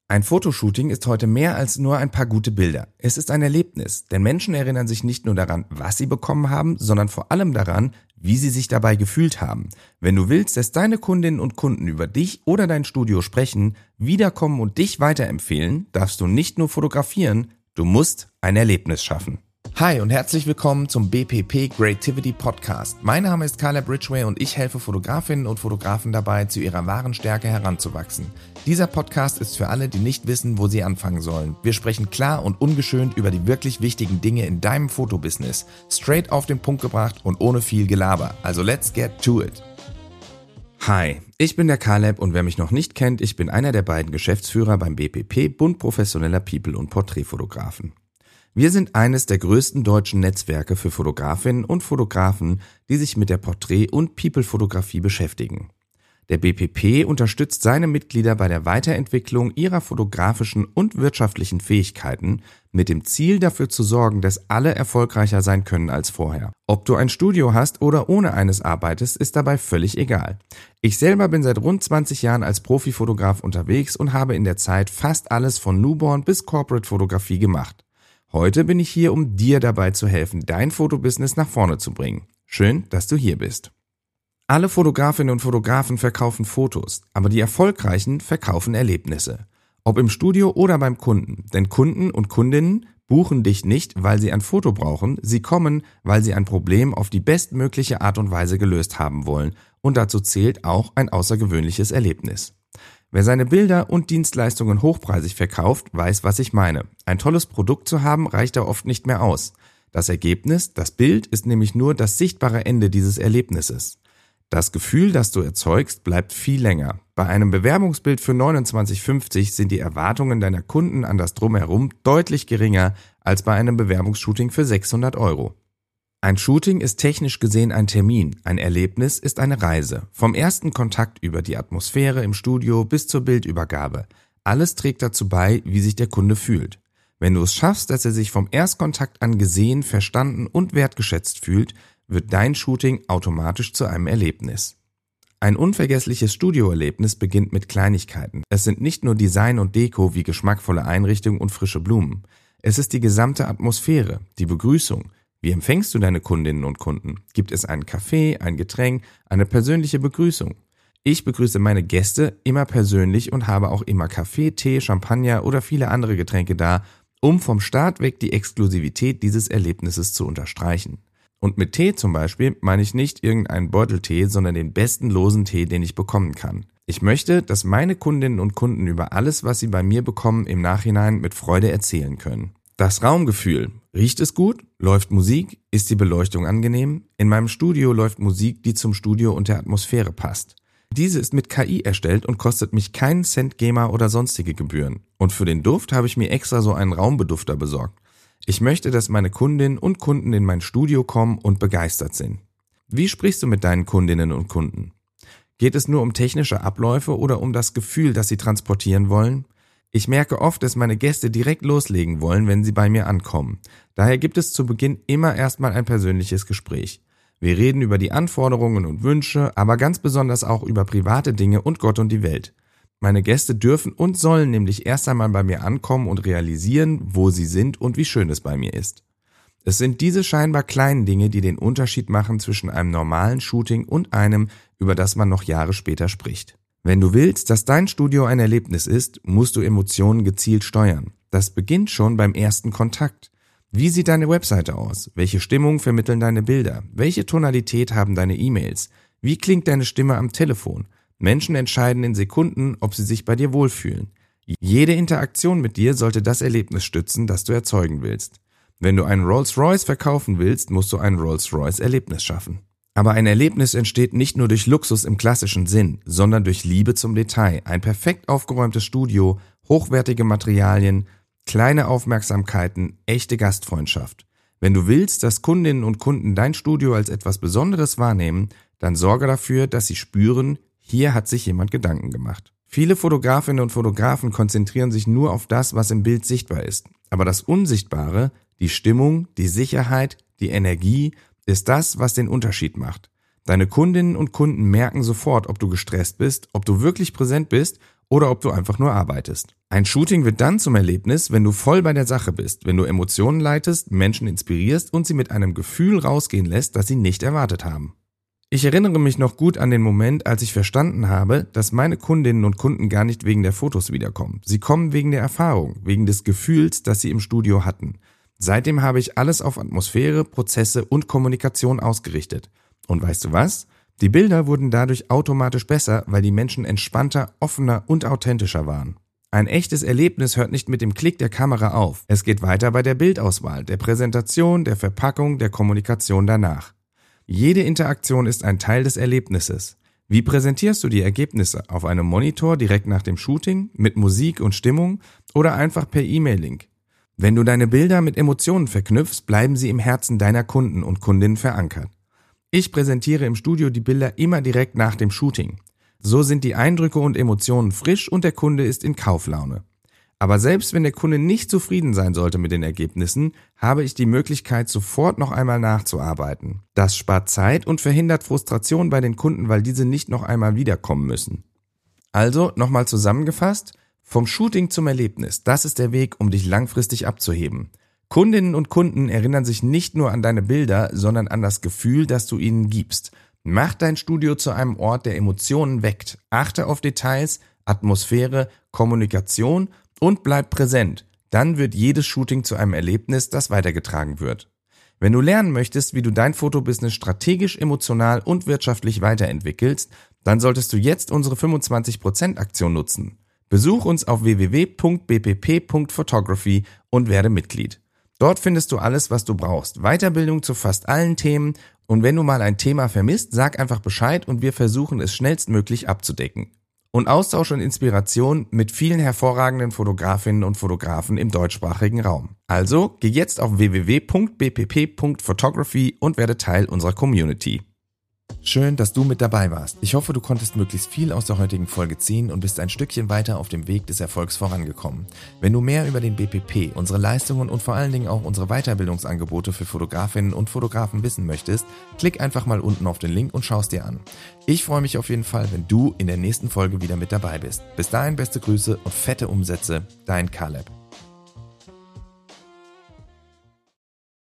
Ein Fotoshooting ist heute mehr als nur ein paar gute Bilder. Es ist ein Erlebnis, denn Menschen erinnern sich nicht nur daran, was sie bekommen haben, sondern vor allem daran, wie sie sich dabei gefühlt haben. Wenn du willst, dass deine Kundinnen und Kunden über dich oder dein Studio sprechen, wiederkommen und dich weiterempfehlen, darfst du nicht nur fotografieren, du musst ein Erlebnis schaffen. Hi und herzlich willkommen zum BPP Creativity Podcast. Mein Name ist Caleb Ridgway und ich helfe Fotografinnen und Fotografen dabei, zu ihrer wahren Stärke heranzuwachsen. Dieser Podcast ist für alle, die nicht wissen, wo sie anfangen sollen. Wir sprechen klar und ungeschönt über die wirklich wichtigen Dinge in deinem Fotobusiness. Straight auf den Punkt gebracht und ohne viel Gelaber. Also let's get to it. Hi, ich bin der Caleb und wer mich noch nicht kennt, ich bin einer der beiden Geschäftsführer beim BPP, Bund professioneller People- und Porträtfotografen. Wir sind eines der größten deutschen Netzwerke für Fotografinnen und Fotografen, die sich mit der Porträt- und People-Fotografie beschäftigen. Der BPP unterstützt seine Mitglieder bei der Weiterentwicklung ihrer fotografischen und wirtschaftlichen Fähigkeiten mit dem Ziel, dafür zu sorgen, dass alle erfolgreicher sein können als vorher. Ob du ein Studio hast oder ohne eines arbeitest, ist dabei völlig egal. Ich selber bin seit rund 20 Jahren als Profifotograf unterwegs und habe in der Zeit fast alles von Newborn bis Corporate-Fotografie gemacht. Heute bin ich hier, um dir dabei zu helfen, dein Fotobusiness nach vorne zu bringen. Schön, dass du hier bist. Alle Fotografinnen und Fotografen verkaufen Fotos, aber die Erfolgreichen verkaufen Erlebnisse. Ob im Studio oder beim Kunden. Denn Kunden und Kundinnen buchen dich nicht, weil sie ein Foto brauchen, sie kommen, weil sie ein Problem auf die bestmögliche Art und Weise gelöst haben wollen. Und dazu zählt auch ein außergewöhnliches Erlebnis. Wer seine Bilder und Dienstleistungen hochpreisig verkauft, weiß, was ich meine. Ein tolles Produkt zu haben, reicht da oft nicht mehr aus. Das Ergebnis, das Bild, ist nämlich nur das sichtbare Ende dieses Erlebnisses. Das Gefühl, das du erzeugst, bleibt viel länger. Bei einem Bewerbungsbild für 29,50 sind die Erwartungen deiner Kunden an das Drumherum deutlich geringer als bei einem Bewerbungsshooting für 600 €. Ein Shooting ist technisch gesehen ein Termin, ein Erlebnis ist eine Reise. Vom ersten Kontakt über die Atmosphäre im Studio bis zur Bildübergabe. Alles trägt dazu bei, wie sich der Kunde fühlt. Wenn du es schaffst, dass er sich vom Erstkontakt an gesehen, verstanden und wertgeschätzt fühlt, wird dein Shooting automatisch zu einem Erlebnis. Ein unvergessliches Studioerlebnis beginnt mit Kleinigkeiten. Es sind nicht nur Design und Deko wie geschmackvolle Einrichtung und frische Blumen. Es ist die gesamte Atmosphäre, die Begrüßung. Wie empfängst du deine Kundinnen und Kunden? Gibt es einen Kaffee, ein Getränk, eine persönliche Begrüßung? Ich begrüße meine Gäste immer persönlich und habe auch immer Kaffee, Tee, Champagner oder viele andere Getränke da, um vom Start weg die Exklusivität dieses Erlebnisses zu unterstreichen. Und mit Tee zum Beispiel meine ich nicht irgendeinen Beuteltee, sondern den besten losen Tee, den ich bekommen kann. Ich möchte, dass meine Kundinnen und Kunden über alles, was sie bei mir bekommen, im Nachhinein mit Freude erzählen können. Das Raumgefühl. Riecht es gut? Läuft Musik? Ist die Beleuchtung angenehm? In meinem Studio läuft Musik, die zum Studio und der Atmosphäre passt. Diese ist mit KI erstellt und kostet mich keinen Cent GEMA oder sonstige Gebühren. Und für den Duft habe ich mir extra so einen Raumbedufter besorgt. Ich möchte, dass meine Kundinnen und Kunden in mein Studio kommen und begeistert sind. Wie sprichst du mit deinen Kundinnen und Kunden? Geht es nur um technische Abläufe oder um das Gefühl, das sie transportieren wollen? Ich merke oft, dass meine Gäste direkt loslegen wollen, wenn sie bei mir ankommen. Daher gibt es zu Beginn immer erstmal ein persönliches Gespräch. Wir reden über die Anforderungen und Wünsche, aber ganz besonders auch über private Dinge und Gott und die Welt. Meine Gäste dürfen und sollen nämlich erst einmal bei mir ankommen und realisieren, wo sie sind und wie schön es bei mir ist. Es sind diese scheinbar kleinen Dinge, die den Unterschied machen zwischen einem normalen Shooting und einem, über das man noch Jahre später spricht. Wenn du willst, dass dein Studio ein Erlebnis ist, musst du Emotionen gezielt steuern. Das beginnt schon beim ersten Kontakt. Wie sieht deine Webseite aus? Welche Stimmung vermitteln deine Bilder? Welche Tonalität haben deine E-Mails? Wie klingt deine Stimme am Telefon? Menschen entscheiden in Sekunden, ob sie sich bei dir wohlfühlen. Jede Interaktion mit dir sollte das Erlebnis stützen, das du erzeugen willst. Wenn du einen Rolls-Royce verkaufen willst, musst du ein Rolls-Royce-Erlebnis schaffen. Aber ein Erlebnis entsteht nicht nur durch Luxus im klassischen Sinn, sondern durch Liebe zum Detail, ein perfekt aufgeräumtes Studio, hochwertige Materialien, kleine Aufmerksamkeiten, echte Gastfreundschaft. Wenn du willst, dass Kundinnen und Kunden dein Studio als etwas Besonderes wahrnehmen, dann sorge dafür, dass sie spüren, hier hat sich jemand Gedanken gemacht. Viele Fotografinnen und Fotografen konzentrieren sich nur auf das, was im Bild sichtbar ist. Aber das Unsichtbare, die Stimmung, die Sicherheit, die Energie, ist das, was den Unterschied macht. Deine Kundinnen und Kunden merken sofort, ob du gestresst bist, ob du wirklich präsent bist oder ob du einfach nur arbeitest. Ein Shooting wird dann zum Erlebnis, wenn du voll bei der Sache bist, wenn du Emotionen leitest, Menschen inspirierst und sie mit einem Gefühl rausgehen lässt, das sie nicht erwartet haben. Ich erinnere mich noch gut an den Moment, als ich verstanden habe, dass meine Kundinnen und Kunden gar nicht wegen der Fotos wiederkommen. Sie kommen wegen der Erfahrung, wegen des Gefühls, das sie im Studio hatten. Seitdem habe ich alles auf Atmosphäre, Prozesse und Kommunikation ausgerichtet. Und weißt du was? Die Bilder wurden dadurch automatisch besser, weil die Menschen entspannter, offener und authentischer waren. Ein echtes Erlebnis hört nicht mit dem Klick der Kamera auf. Es geht weiter bei der Bildauswahl, der Präsentation, der Verpackung, der Kommunikation danach. Jede Interaktion ist ein Teil des Erlebnisses. Wie präsentierst du die Ergebnisse? Auf einem Monitor direkt nach dem Shooting, mit Musik und Stimmung oder einfach per E-Mail-Link? Wenn du deine Bilder mit Emotionen verknüpfst, bleiben sie im Herzen deiner Kunden und Kundinnen verankert. Ich präsentiere im Studio die Bilder immer direkt nach dem Shooting. So sind die Eindrücke und Emotionen frisch und der Kunde ist in Kauflaune. Aber selbst wenn der Kunde nicht zufrieden sein sollte mit den Ergebnissen, habe ich die Möglichkeit, sofort noch einmal nachzuarbeiten. Das spart Zeit und verhindert Frustration bei den Kunden, weil diese nicht noch einmal wiederkommen müssen. Also, nochmal zusammengefasst, vom Shooting zum Erlebnis, das ist der Weg, um dich langfristig abzuheben. Kundinnen und Kunden erinnern sich nicht nur an deine Bilder, sondern an das Gefühl, das du ihnen gibst. Mach dein Studio zu einem Ort, der Emotionen weckt. Achte auf Details, Atmosphäre, Kommunikation und bleib präsent. Dann wird jedes Shooting zu einem Erlebnis, das weitergetragen wird. Wenn du lernen möchtest, wie du dein Fotobusiness strategisch, emotional und wirtschaftlich weiterentwickelst, dann solltest du jetzt unsere 25% Aktion nutzen. Besuch uns auf www.bpp.photography und werde Mitglied. Dort findest du alles, was du brauchst. Weiterbildung zu fast allen Themen und wenn du mal ein Thema vermisst, sag einfach Bescheid und wir versuchen es schnellstmöglich abzudecken. Und Austausch und Inspiration mit vielen hervorragenden Fotografinnen und Fotografen im deutschsprachigen Raum. Also geh jetzt auf www.bpp.photography und werde Teil unserer Community. Schön, dass du mit dabei warst. Ich hoffe, du konntest möglichst viel aus der heutigen Folge ziehen und bist ein Stückchen weiter auf dem Weg des Erfolgs vorangekommen. Wenn du mehr über den BPP, unsere Leistungen und vor allen Dingen auch unsere Weiterbildungsangebote für Fotografinnen und Fotografen wissen möchtest, klick einfach mal unten auf den Link und schau es dir an. Ich freue mich auf jeden Fall, wenn du in der nächsten Folge wieder mit dabei bist. Bis dahin beste Grüße und fette Umsätze, dein Caleb.